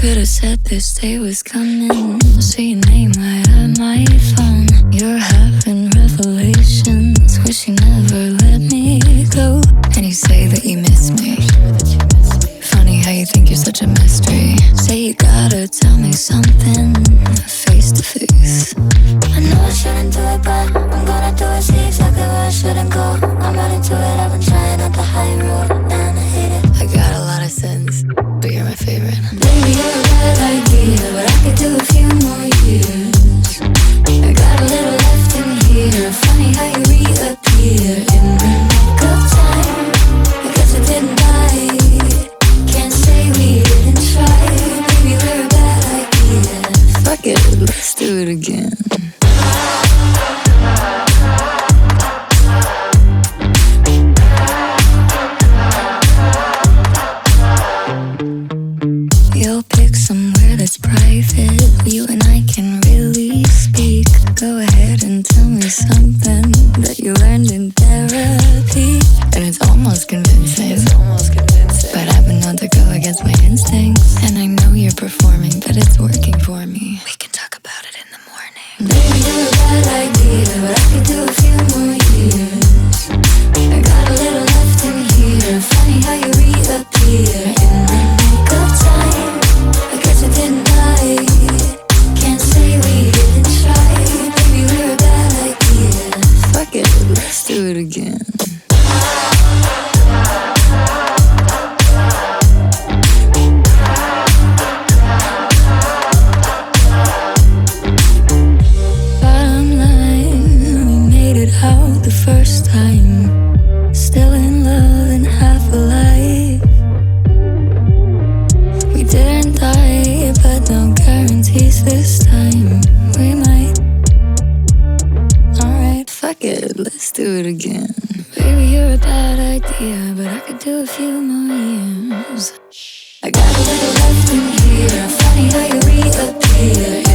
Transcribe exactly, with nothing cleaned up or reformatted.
could've said this day was coming. See your name right on my phone. You're having revelations. Wish you never let me go. And you say that you miss me. Funny how you think you're such a mystery. Say you gotta tell me something face to face. I know I shouldn't do it, but I'm gonna do it. See exactly where I shouldn't go. I'm running to it, I've been trying out the high road, and I hate it. I got a lot of sins, but you're my favorite. Baby, you're a bad idea, but I could do a few more years. I got a little left in here. Funny how you reappear in the nick of time. I guess I didn't bite. Can't say we didn't try. Baby, we're a bad idea. Fuck it, let's do it again. You'll pick somewhere that's private. You and I can really speak. Go ahead and tell me something that you learned in therapy. And it's almost convincing. It's almost convincing. But I've been known to go against my instincts. And I know you're performing, but it's working for me. We can talk about it in the morning. Baby, you're a bad idea, but I could do a few more years. I got a little left in here. Funny how you reappear in the nick of time. I guess I didn't bite. Can't say we didn't try. Baby, we're a bad idea. Fuck it, let's do it again. Bottom line, we made it out the first time. Still in love and half alive. We didn't die, but no guarantees this time. We might. Alright, fuck it, let's do it again. Baby, you're a bad idea, but I could do a few more years. I got a little left in here. Funny how you reappear.